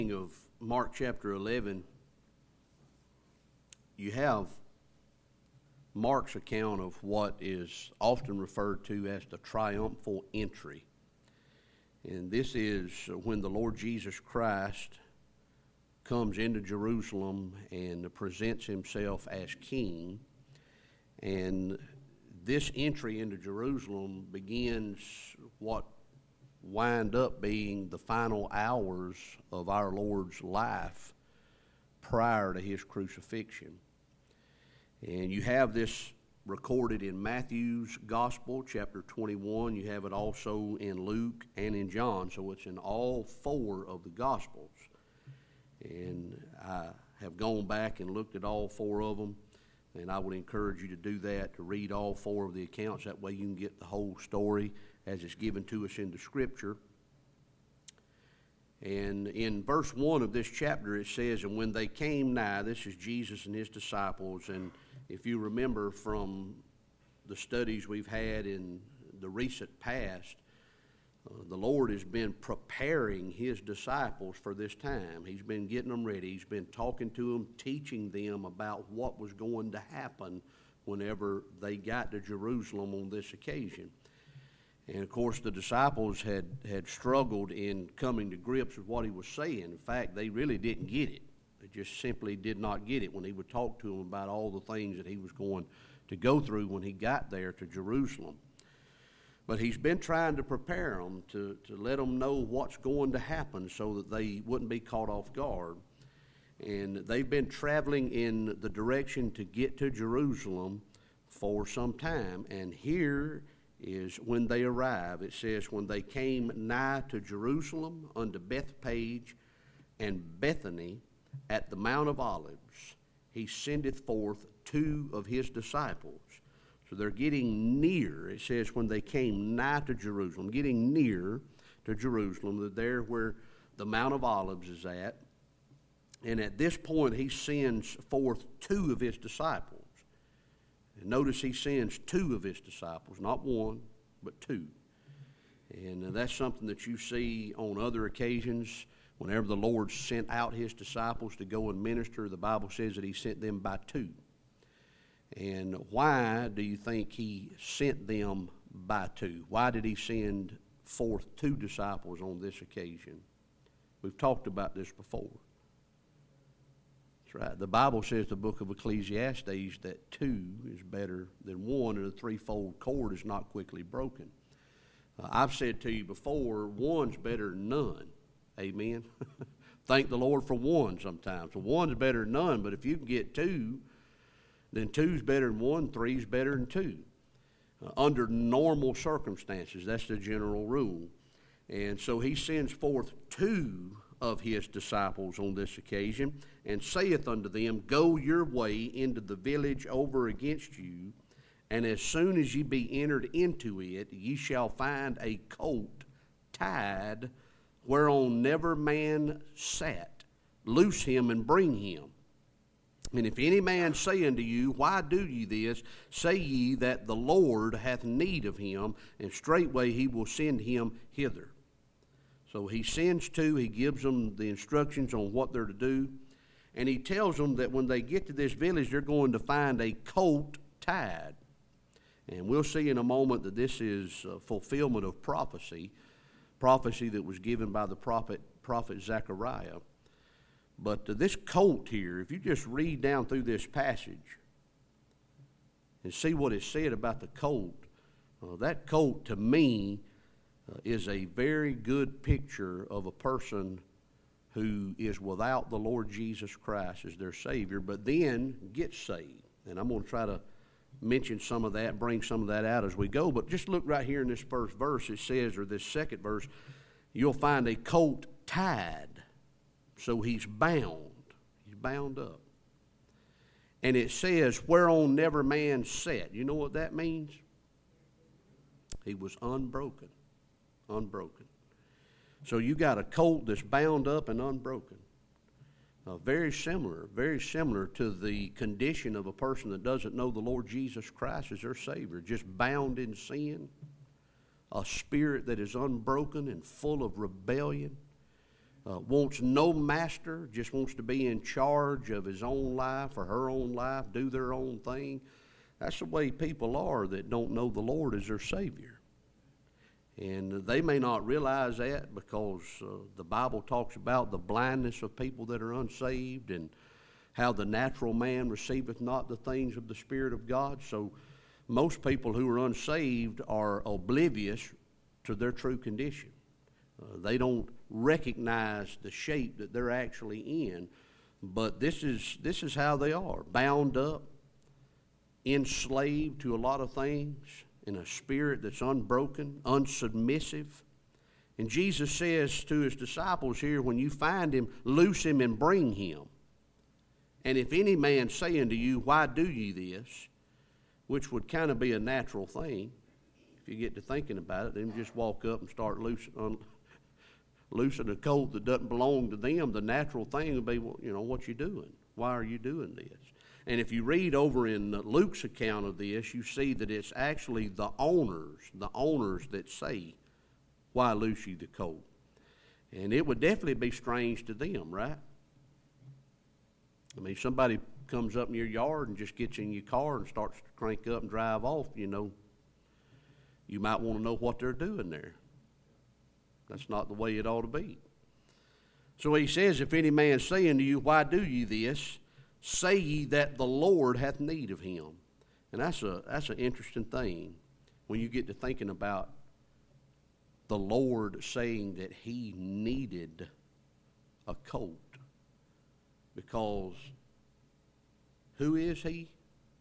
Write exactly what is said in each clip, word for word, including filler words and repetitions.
Of Mark chapter eleven, you have Mark's account of what is often referred to as the triumphal entry. And this is when the Lord Jesus Christ comes into Jerusalem and presents himself as king. And this entry into Jerusalem begins what wind up being the final hours of our Lord's life prior to his crucifixion. And you have this recorded in Matthew's Gospel, chapter twenty-one. You have it also in Luke and in John, so it's in all four of the Gospels. And I have gone back and looked at all four of them, and I would encourage you to do that, to read all four of the accounts. That way you can get the whole story as it's given to us in the Scripture. And in verse one of this chapter it says, "And when they came nigh," this is Jesus and his disciples, and if you remember from the studies we've had in the recent past, uh, the Lord has been preparing his disciples for this time. He's been getting them ready. He's been talking to them, teaching them about what was going to happen whenever they got to Jerusalem on this occasion. And, of course, the disciples had, had struggled in coming to grips with what he was saying. In fact, they really didn't get it. They just simply did not get it when he would talk to them about all the things that he was going to go through when he got there to Jerusalem. But he's been trying to prepare them, to, to let them know what's going to happen so that they wouldn't be caught off guard. And they've been traveling in the direction to get to Jerusalem for some time. And here is when they arrive. It says, "When they came nigh to Jerusalem unto Bethpage and Bethany at the Mount of Olives, he sendeth forth two of his disciples." So they're getting near. It says when they came nigh to Jerusalem, getting near to Jerusalem. They're there where the Mount of Olives is at. And at this point he sends forth two of his disciples. And notice he sends two of his disciples, not one, but two. And that's something that you see on other occasions. Whenever the Lord sent out his disciples to go and minister, the Bible says that he sent them by two. And why do you think he sent them by two? Why did he send forth two disciples on this occasion? We've talked about this before. Right. The Bible says, the book of Ecclesiastes, that two is better than one, and a threefold cord is not quickly broken. Uh, I've said to you before, one's better than none. Amen. Thank the Lord for one sometimes. So one's better than none, but if you can get two, then two's better than one, three's better than two. Uh, under normal circumstances, that's the general rule. And so he sends forth two of his disciples on this occasion, and saith unto them, "Go your way into the village over against you, and as soon as ye be entered into it, ye shall find a colt tied, whereon never man sat. Loose him and bring him. And if any man say unto you, Why do ye this? Say ye that the Lord hath need of him, and straightway he will send him hither." So he sends two, he gives them the instructions on what they're to do, and he tells them that when they get to this village, they're going to find a colt tied. And we'll see in a moment that this is a fulfillment of prophecy, prophecy that was given by the prophet, prophet Zechariah. But uh, this colt here, if you just read down through this passage and see what is said about the colt, uh, that colt to me Uh, is a very good picture of a person who is without the Lord Jesus Christ as their Savior, but then gets saved. And I'm going to try to mention some of that, bring some of that out as we go. But just look right here in this first verse. It says, or this second verse, you'll find a colt tied. So he's bound. He's bound up. And it says, whereon never man sat. You know what that means? He was unbroken. Unbroken. So you got a colt that's bound up and unbroken. Uh, very similar, very similar to the condition of a person that doesn't know the Lord Jesus Christ as their Savior, just bound in sin, a spirit that is unbroken and full of rebellion. uh, wants no master, just wants to be in charge of his own life or her own life, do their own thing. That's the way people are that don't know the Lord as their Savior. And they may not realize that because uh, the Bible talks about the blindness of people that are unsaved and how the natural man receiveth not the things of the Spirit of God. So most people who are unsaved are oblivious to their true condition. Uh, they don't recognize the shape that they're actually in, but this is this is how they are, bound up, enslaved to a lot of things, in a spirit that's unbroken, unsubmissive. And Jesus says to his disciples here, when you find him, loose him and bring him. And if any man say unto you, why do ye this? Which would kind of be a natural thing. If you get to thinking about it, then just walk up and start loosing, un, loosing a coat that doesn't belong to them. The natural thing would be, well, you know, what you doing? Why are you doing this? And if you read over in Luke's account of this, you see that it's actually the owners, the owners that say, why loose you the colt? And it would definitely be strange to them, right? I mean, somebody comes up in your yard and just gets in your car and starts to crank up and drive off, you know, you might want to know what they're doing there. That's not the way it ought to be. So he says, if any man say unto you, why do ye this? Say ye that the Lord hath need of him. And that's a that's an interesting thing when you get to thinking about the Lord saying that he needed a colt. Because who is he?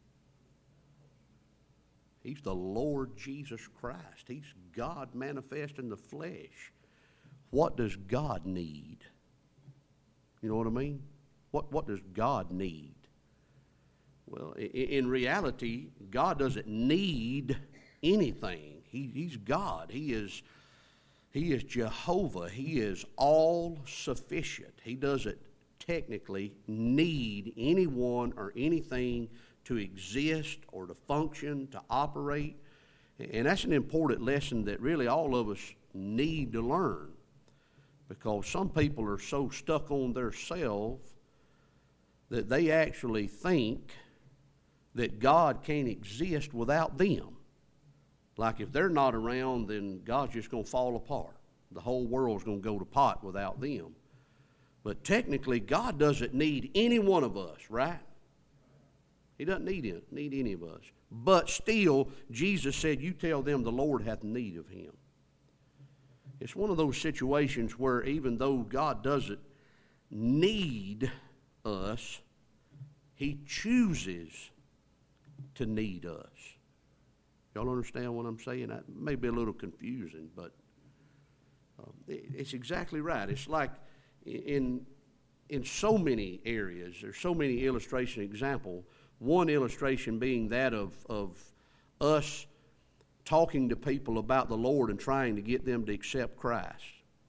He's the Lord Jesus Christ. He's God manifest in the flesh. What does God need? You know what I mean? What what does God need? Well, in, in reality, God doesn't need anything. He, he's God. He is, he is Jehovah. He is all sufficient. He doesn't technically need anyone or anything to exist or to function, to operate. And that's an important lesson that really all of us need to learn, because some people are so stuck on their self that they actually think that God can't exist without them. Like if they're not around, then God's just going to fall apart. The whole world's going to go to pot without them. But technically, God doesn't need any one of us, right? He doesn't need it, need any of us. But still, Jesus said, you tell them the Lord hath need of him. It's one of those situations where even though God doesn't need us, he chooses to need us. Y'all understand what I'm saying? That may be a little confusing, but uh, it, it's exactly right. It's like in in so many areas, there's so many illustration examples. One illustration being that of of us talking to people about the Lord and trying to get them to accept Christ.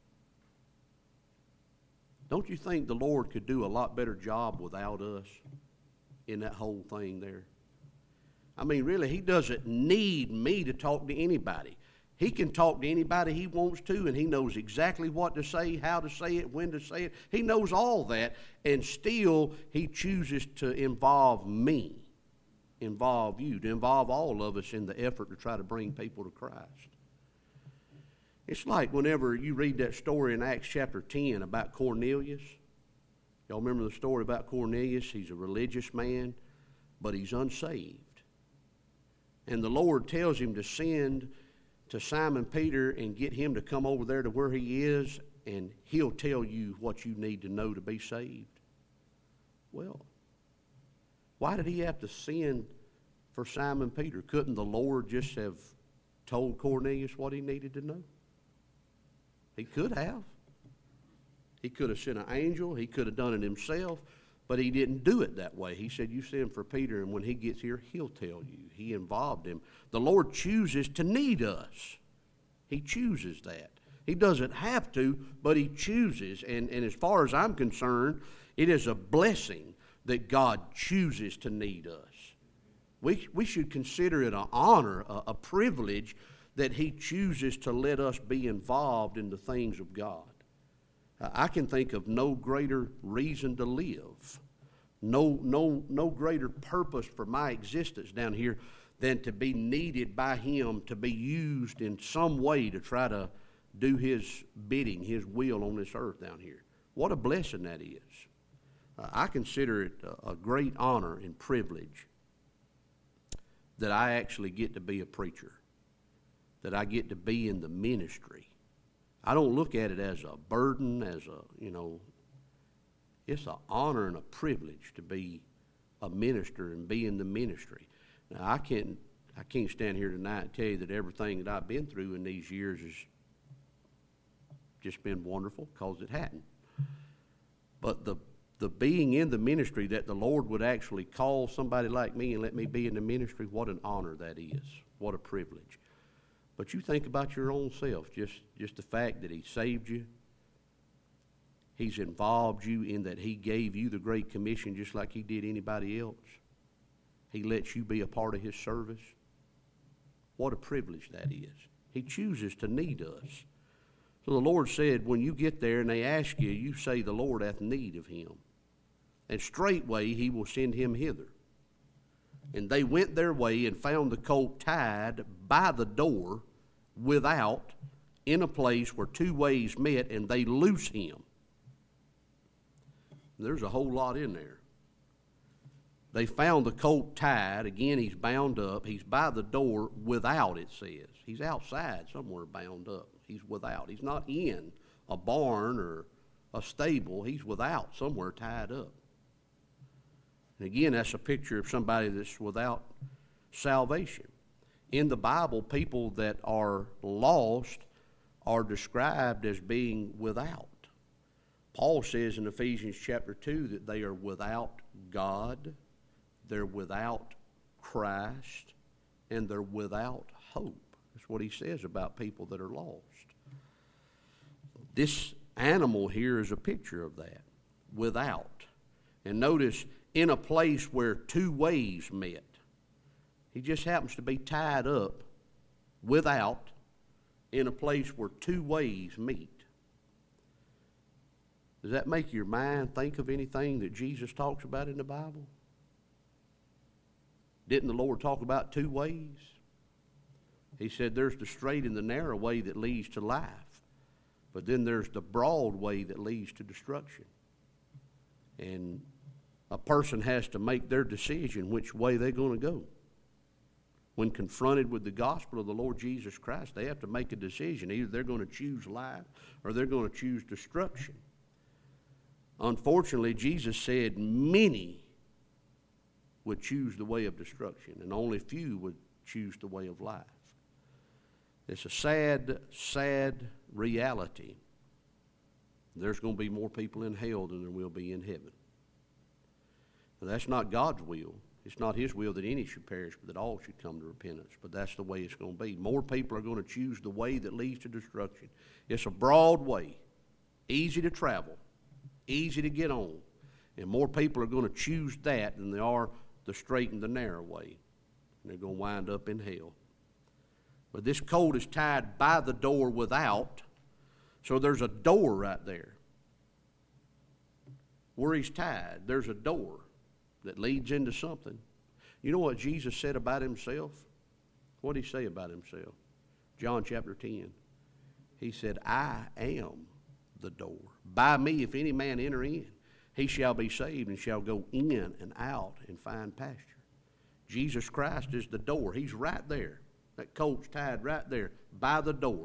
Don't you think the Lord could do a lot better job without us in that whole thing there? I mean, really, he doesn't need me to talk to anybody. He can talk to anybody he wants to, and he knows exactly what to say, how to say it, when to say it. He knows all that, and still he chooses to involve me, involve you, to involve all of us in the effort to try to bring people to Christ. It's like whenever you read that story in Acts chapter ten about Cornelius. Y'all remember the story about Cornelius? He's a religious man, but he's unsaved. And the Lord tells him to send to Simon Peter and get him to come over there to where he is, and he'll tell you what you need to know to be saved. Well, why did he have to send for Simon Peter? Couldn't the Lord just have told Cornelius what he needed to know? He could have. He could have sent an angel. He could have done it himself. But he didn't do it that way. He said, you send for Peter, and when he gets here, he'll tell you. He involved him. The Lord chooses to need us. He chooses that. He doesn't have to, but he chooses. And, and as far as I'm concerned, it is a blessing that God chooses to need us. We, we should consider it an honor, a, a privilege that he chooses to let us be involved in the things of God. Uh, I can think of no greater reason to live, no, no, no greater purpose for my existence down here than to be needed by Him, to be used in some way to try to do His bidding, His will on this earth down here. What a blessing that is. Uh, I consider it a, a great honor and privilege that I actually get to be a preacher, that I get to be in the ministry. I don't look at it as a burden, as a, you know, it's an honor and a privilege to be a minister and be in the ministry. Now, I can't, I can't stand here tonight and tell you that everything that I've been through in these years has just been wonderful, because it hadn't. But the the being in the ministry, that the Lord would actually call somebody like me and let me be in the ministry, what an honor that is. What a privilege. But you think about your own self, just, just the fact that He saved you. He's involved you in that He gave you the Great Commission just like He did anybody else. He lets you be a part of His service. What a privilege that is. He chooses to need us. So the Lord said, when you get there and they ask you, you say, the Lord hath need of him. And straightway He will send him hither. And they went their way and found the colt tied by the door without, in a place where two ways met, and they loose him. There's a whole lot in there. They found the colt tied. Again, he's bound up. He's by the door without, it says. He's outside somewhere bound up. He's without. He's not in a barn or a stable. He's without, somewhere tied up. And again, that's a picture of somebody that's without salvation. In the Bible, people that are lost are described as being without. Paul says in Ephesians chapter two that they are without God, they're without Christ, and they're without hope. That's what he says about people that are lost. This animal here is a picture of that, without. And notice, in a place where two ways met. He just happens to be tied up without in a place where two ways meet. Does that make your mind think of anything that Jesus talks about in the Bible? Didn't the Lord talk about two ways? He said there's the straight and the narrow way that leads to life, but then there's the broad way that leads to destruction. And a person has to make their decision which way they're going to go. When confronted with the gospel of the Lord Jesus Christ, they have to make a decision. Either they're going to choose life or they're going to choose destruction. Unfortunately, Jesus said many would choose the way of destruction, and only few would choose the way of life. It's a sad, sad reality. There's going to be more people in hell than there will be in heaven. Now, that's not God's will. It's not His will that any should perish, but that all should come to repentance. But that's the way it's going to be. More people are going to choose the way that leads to destruction. It's a broad way, easy to travel, easy to get on. And more people are going to choose that than they are the straight and the narrow way. And they're going to wind up in hell. But this colt is tied by the door without, so there's a door right there. Where he's tied, there's a door that leads into something. You know what Jesus said about himself? What did he say about himself? John chapter ten. He said, I am the door. By me, if any man enter in, he shall be saved and shall go in and out and find pasture. Jesus Christ is the door. He's right there. That colt's tied right there by the door.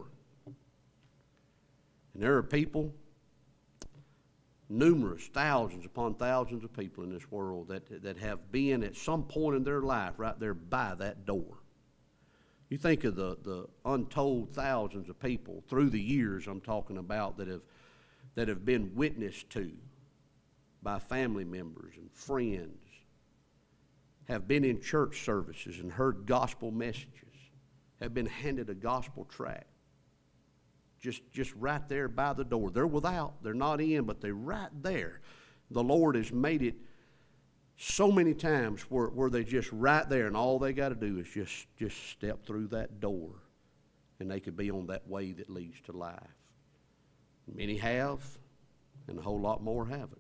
And there are people, numerous, thousands upon thousands of people in this world that, that have been at some point in their life right there by that door. You think of the, the untold thousands of people through the years I'm talking about that have, that have been witnessed to by family members and friends, have been in church services and heard gospel messages, have been handed a gospel tract. Just, just right there by the door. They're without. They're not in, but they're right there. The Lord has made it so many times where, where they're just right there, and all they got to do is just, just step through that door, and they could be on that way that leads to life. Many have, and a whole lot more haven't.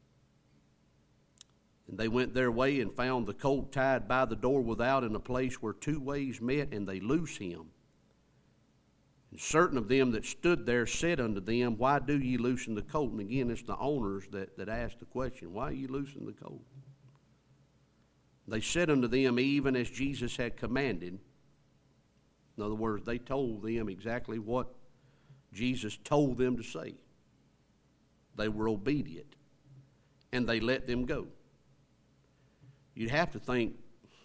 And they went their way and found the colt tied by the door without in a place where two ways met, and they loose him. And certain of them that stood there said unto them, Why do ye loosen the colt? And again, it's the owners that, that asked the question, Why are you loosing the colt? They said unto them, even as Jesus had commanded. In other words, they told them exactly what Jesus told them to say. They were obedient, and they let them go. You'd have to think,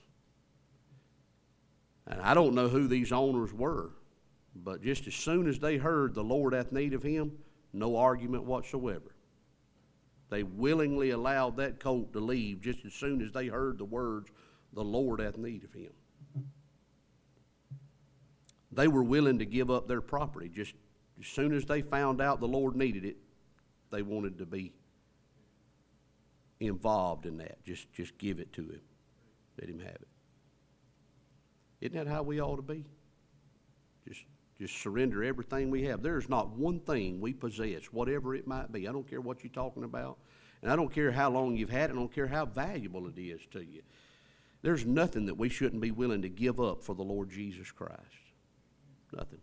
and I don't know who these owners were, but just as soon as they heard the Lord hath need of him, no argument whatsoever. They willingly allowed that colt to leave just as soon as they heard the words, the Lord hath need of him. They were willing to give up their property. Just as soon as they found out the Lord needed it, they wanted to be involved in that. Just, just give it to him. Let him have it. Isn't that how we ought to be? Just, just surrender everything we have. There's not one thing we possess, whatever it might be. I don't care what you're talking about, and I don't care how long you've had it. I don't care how valuable it is to you. There's nothing that we shouldn't be willing to give up for the Lord Jesus Christ. Nothing.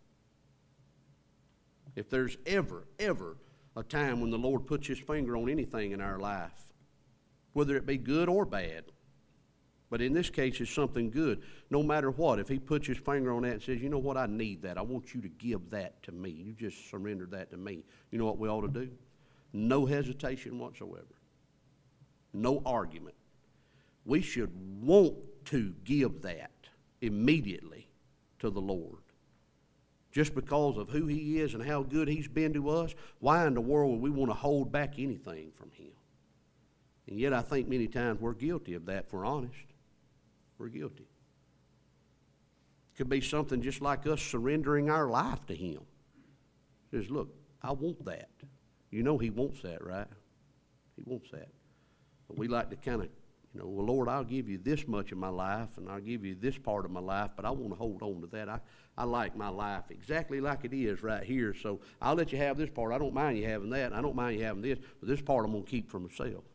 If there's ever, ever a time when the Lord puts his finger on anything in our life, whether it be good or bad, but in this case it's something good, no matter what, if he puts his finger on that and says, you know what, I need that. I want you to give that to me. You just surrender that to me. You know what we ought to do? No hesitation whatsoever. No argument. We should want to give that immediately to the Lord. Just because of who he is and how good he's been to us, why in the world would we want to hold back anything from him? And yet I think many times we're guilty of that, if we're honest. We're guilty. It could be something just like us surrendering our life to him. He says, look, I want that. You know he wants that, right? He wants that. But we like to kind of, you know, well, Lord, I'll give you this much of my life, and I'll give you this part of my life, but I want to hold on to that. I, I like my life exactly like it is right here, so I'll let you have this part. I don't mind you having that. I don't mind you having this, but this part I'm going to keep for myself.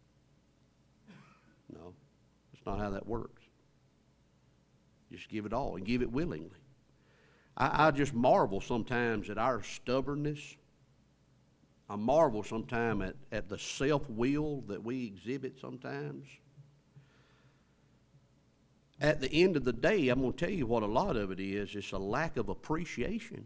No, that's not how that works. Just give it all and give it willingly. I, I just marvel sometimes at our stubbornness. I marvel sometimes at, at the self-will that we exhibit sometimes. At the end of the day, I'm going to tell you what a lot of it is. It's a lack of appreciation.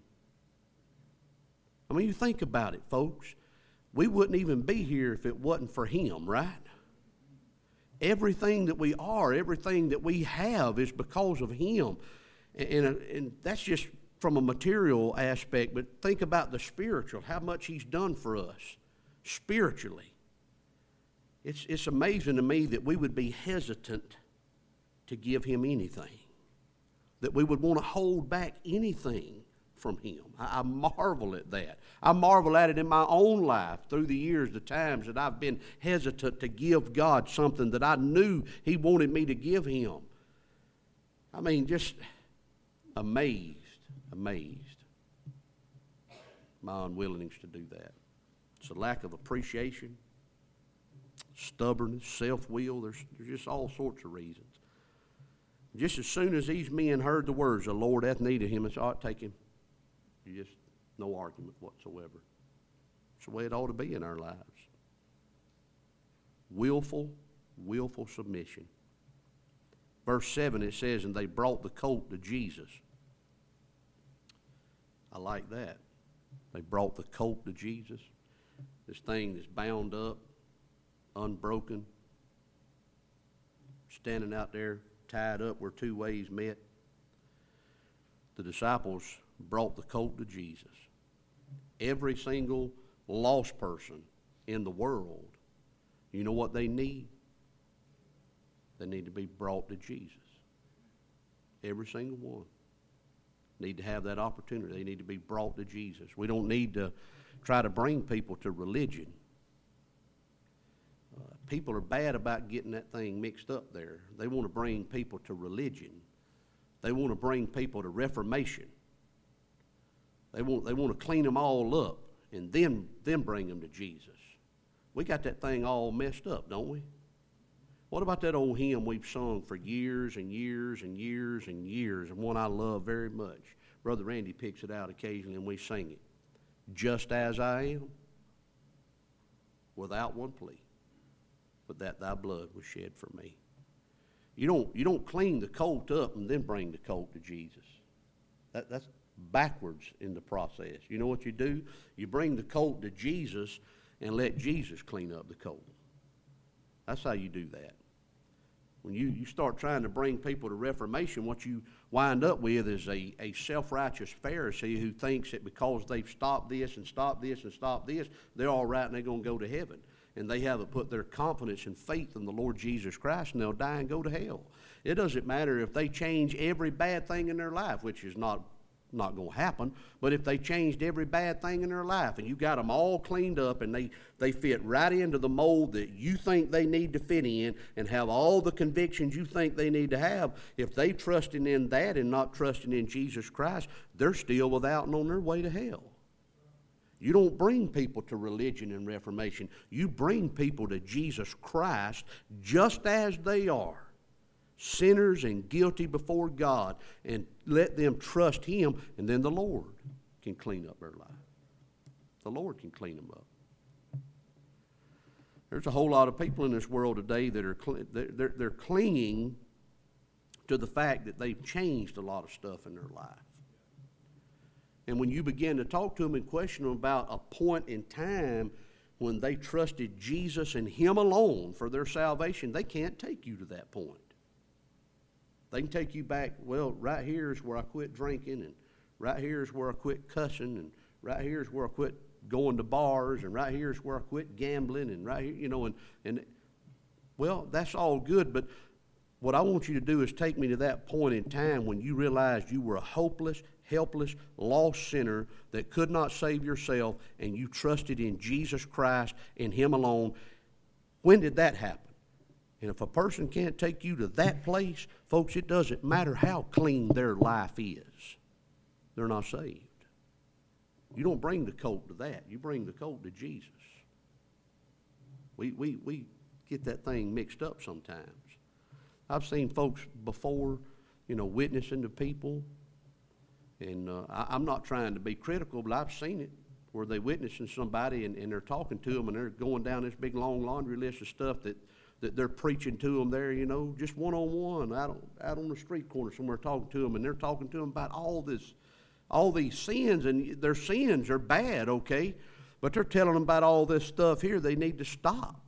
I mean, you think about it, folks. We wouldn't even be here if it wasn't for him, right? Everything that we are, everything that we have is because of him. And, and, and that's just from a material aspect, but think about the spiritual, how much he's done for us spiritually. It's, it's amazing to me that we would be hesitant to give him anything, that we would want to hold back anything from him. I, I marvel at that. I marvel at it in my own life through the years, the times that I've been hesitant to give God something that I knew he wanted me to give him. I mean, just amazed, amazed. My unwillingness to do that. It's a lack of appreciation, stubbornness, self-will. There's, there's just all sorts of reasons. Just as soon as these men heard the words, the Lord hath need of him, it's all right, take him. You just, no argument whatsoever. It's the way it ought to be in our lives. Willful, willful submission. Verse seven, it says, and they brought the colt to Jesus. I like that. They brought the colt to Jesus. This thing that's bound up, unbroken, standing out there, tied up where two ways met. The disciples brought the colt to Jesus. Every single lost person in the world, you know what they need? They need to be brought to Jesus. Every single one need to have that opportunity. They need to be brought to Jesus. We don't need to try to bring people to religion. Uh, people are bad about getting that thing mixed up there. They want to bring people to religion. They want to bring people to reformation. They want, they want to clean them all up and then, then bring them to Jesus. We got that thing all messed up, don't we? What about that old hymn we've sung for years and years and years and years, and one I love very much? Brother Randy picks it out occasionally and we sing it. Just as I am, without one plea, but that thy blood was shed for me. You don't, you don't clean the colt up and then bring the colt to Jesus. That, that's backwards in the process. You know what you do? You bring the colt to Jesus and let Jesus clean up the colt. That's how you do that. When you, you start trying to bring people to Reformation, what you wind up with is a, a self-righteous Pharisee who thinks that because they've stopped this and stopped this and stopped this, they're all right and they're going to go to heaven. And they haven't put their confidence and faith in the Lord Jesus Christ, and they'll die and go to hell. It doesn't matter if they change every bad thing in their life, which is not not going to happen, but if they changed every bad thing in their life and you got them all cleaned up and they, they fit right into the mold that you think they need to fit in and have all the convictions you think they need to have, if they trusting in that and not trusting in Jesus Christ, they're still without and on their way to hell. You don't bring people to religion and Reformation. You bring people to Jesus Christ just as they are. Sinners and guilty before God, and let them trust Him, and then the Lord can clean up their life. The Lord can clean them up. There's a whole lot of people in this world today that are they're, they're clinging to the fact that they've changed a lot of stuff in their life. And when you begin to talk to them and question them about a point in time when they trusted Jesus and Him alone for their salvation, they can't take you to that point. They can take you back, well, right here is where I quit drinking, and right here is where I quit cussing, and right here is where I quit going to bars, and right here is where I quit gambling, and right here, you know, and, and well, that's all good, but what I want you to do is take me to that point in time when you realized you were a hopeless, helpless, lost sinner that could not save yourself, and you trusted in Jesus Christ and Him alone. When did that happen? And if a person can't take you to that place, folks, it doesn't matter how clean their life is. They're not saved. You don't bring the colt to that. You bring the colt to Jesus. We, we, we get that thing mixed up sometimes. I've seen folks before, you know, witnessing to people. And uh, I, I'm not trying to be critical, but I've seen it where they're witnessing somebody and, and they're talking to them and they're going down this big long laundry list of stuff that that they're preaching to them there, you know, just one-on-one out on, out on the street corner somewhere talking to them, and they're talking to them about all this, all these sins, and their sins are bad, okay, but they're telling them about all this stuff here they need to stop.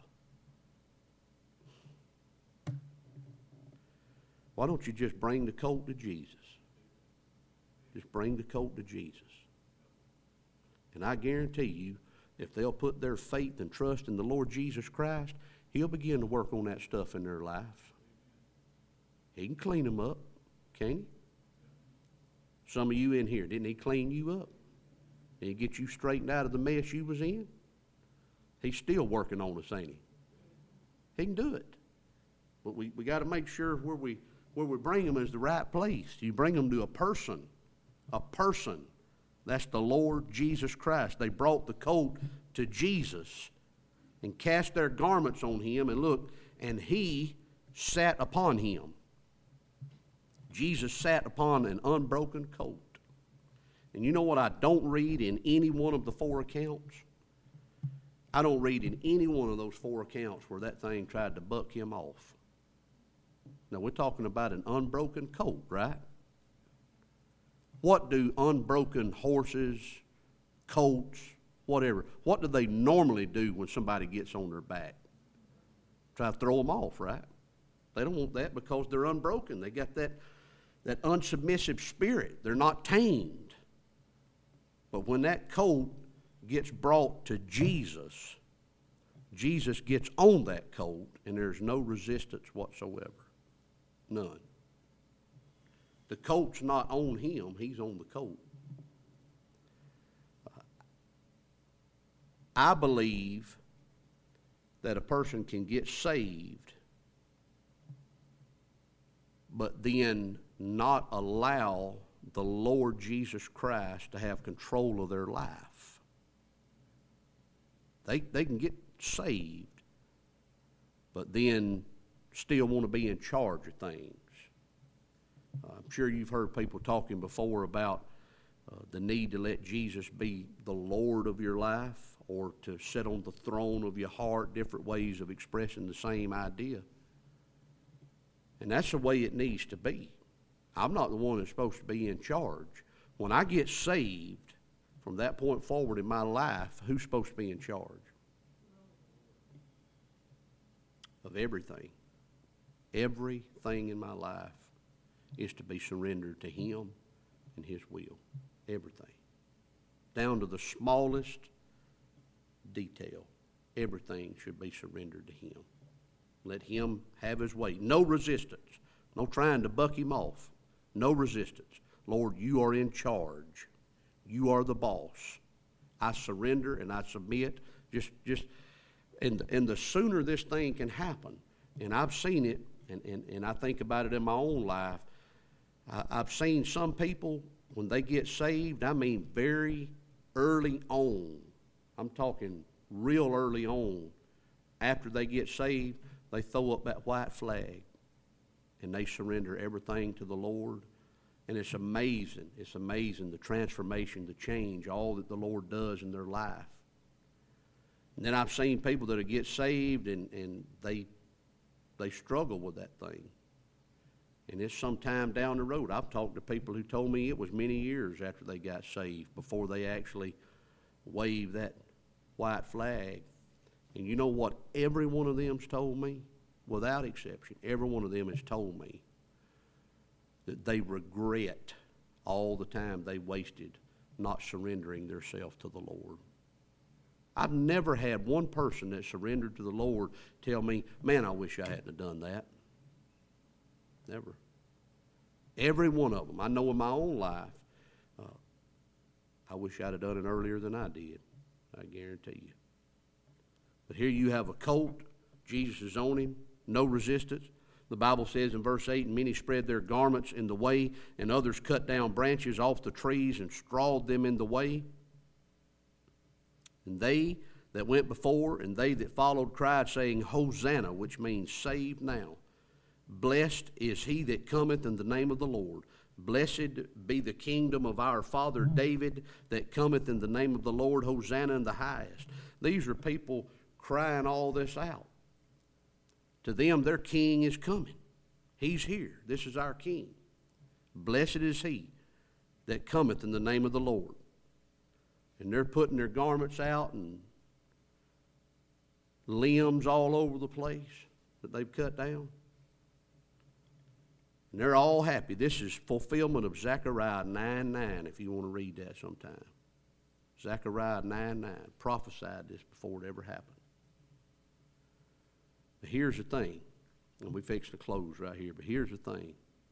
Why don't you just bring the colt to Jesus? Just bring the colt to Jesus. And I guarantee you, if they'll put their faith and trust in the Lord Jesus Christ, He'll begin to work on that stuff in their life. He can clean them up, can't He? Some of you in here, didn't He clean you up? Did He get you straightened out of the mess you was in? He's still working on us, ain't He? He can do it. But we, we got to make sure where we, where we bring them is the right place. You bring them to a person, a person. That's the Lord Jesus Christ. They brought the colt to Jesus and cast their garments on Him, and look, and He sat upon him. Jesus sat upon an unbroken colt. And you know what I don't read in any one of the four accounts? I don't read in any one of those four accounts where that thing tried to buck Him off. Now, we're talking about an unbroken colt, right? What do unbroken horses, colts, whatever, what do they normally do when somebody gets on their back? Try to throw them off, right? They don't want that because they're unbroken. They got that, that unsubmissive spirit. They're not tamed. But when that colt gets brought to Jesus, Jesus gets on that colt, and there's no resistance whatsoever. None. The colt's not on him. He's on the colt. I believe that a person can get saved, but then not allow the Lord Jesus Christ to have control of their life. They, they can get saved, but then still want to be in charge of things. Uh, I'm sure you've heard people talking before about uh, the need to let Jesus be the Lord of your life, or to sit on the throne of your heart, different ways of expressing the same idea. And that's the way it needs to be. I'm not the one that's supposed to be in charge. When I get saved, from that point forward in my life, who's supposed to be in charge? Of everything. Everything in my life is to be surrendered to Him and His will. Everything. Down to the smallest detail. Everything should be surrendered to Him. Let Him have His way. No resistance. No trying to buck Him off. No resistance. Lord, you are in charge. You are the boss. I surrender and I submit. Just, just, and, and the sooner this thing can happen, and I've seen it, and, and, and I think about it in my own life, I, I've seen some people, when they get saved, I mean very early on, I'm talking real early on, after they get saved, they throw up that white flag and they surrender everything to the Lord. And it's amazing. It's amazing the transformation, the change, all that the Lord does in their life. And then I've seen people that get saved and, and they they struggle with that thing. And it's sometime down the road. I've talked to people who told me it was many years after they got saved before they actually waved that white flag. And you know what every one of them's told me? Without exception, every one of them has told me that they regret all the time they wasted not surrendering themselves to the Lord. I've never had one person that surrendered to the Lord tell me, man, I wish I hadn't have done that. Never. Every one of them. I know in my own life, uh, I wish I'd have done it earlier than I did. I guarantee you. But here you have a colt. Jesus is on him. No resistance. The Bible says in verse eight, and many spread their garments in the way, and others cut down branches off the trees and strawed them in the way. And they that went before and they that followed cried, saying, Hosanna, which means save now. Blessed is he that cometh in the name of the Lord. Blessed be the kingdom of our father David that cometh in the name of the Lord. Hosanna in the highest. These are people crying all this out. To them, their king is coming. He's here. This is our king. Blessed is he that cometh in the name of the Lord. And they're putting their garments out and limbs all over the place that they've cut down. And they're all happy. This is fulfillment of Zechariah nine nine, if you want to read that sometime. Zechariah nine nine prophesied this before it ever happened. But here's the thing, and we fix the close right here, but here's the thing.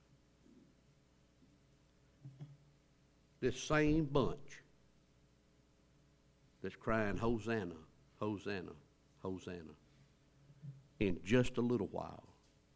This same bunch that's crying, Hosanna, Hosanna, Hosanna, in just a little while,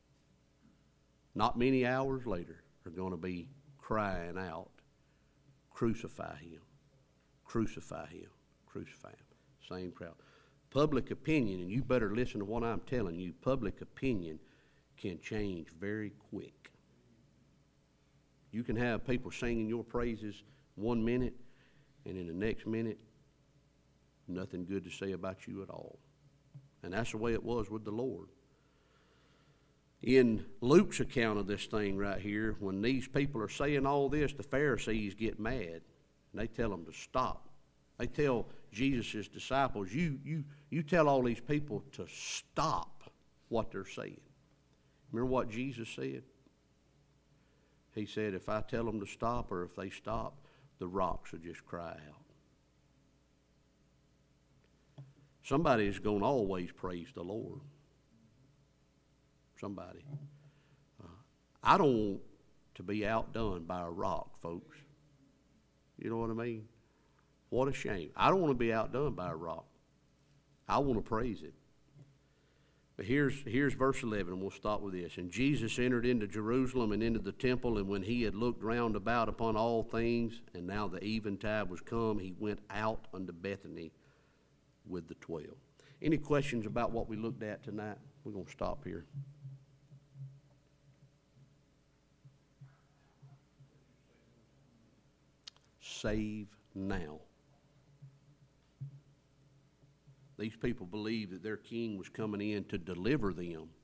not many hours later, are going to be crying out, crucify him, crucify him, crucify him. Same crowd. Public opinion, and you better listen to what I'm telling you, public opinion can change very quick. You can have people singing your praises one minute, and in the next minute, nothing good to say about you at all. And that's the way it was with the Lord. In Luke's account of this thing right here, when these people are saying all this, the Pharisees get mad, and they tell them to stop. They tell Jesus' disciples, you, you, you tell all these people to stop what they're saying. Remember what Jesus said? He said, if I tell them to stop, or if they stop, the rocks will just cry out. Somebody is going to always praise the Lord. Somebody. Uh, I don't want to be outdone by a rock, folks. You know what I mean? What a shame. I don't want to be outdone by a rock. I want to praise it. But here's, here's verse eleven, and we'll start with this. And Jesus entered into Jerusalem and into the temple, and when he had looked round about upon all things, and now the eventide was come, he went out unto Bethany with the twelve. Any questions about what we looked at tonight? We're going to stop here. Save now. These people believed that their king was coming in to deliver them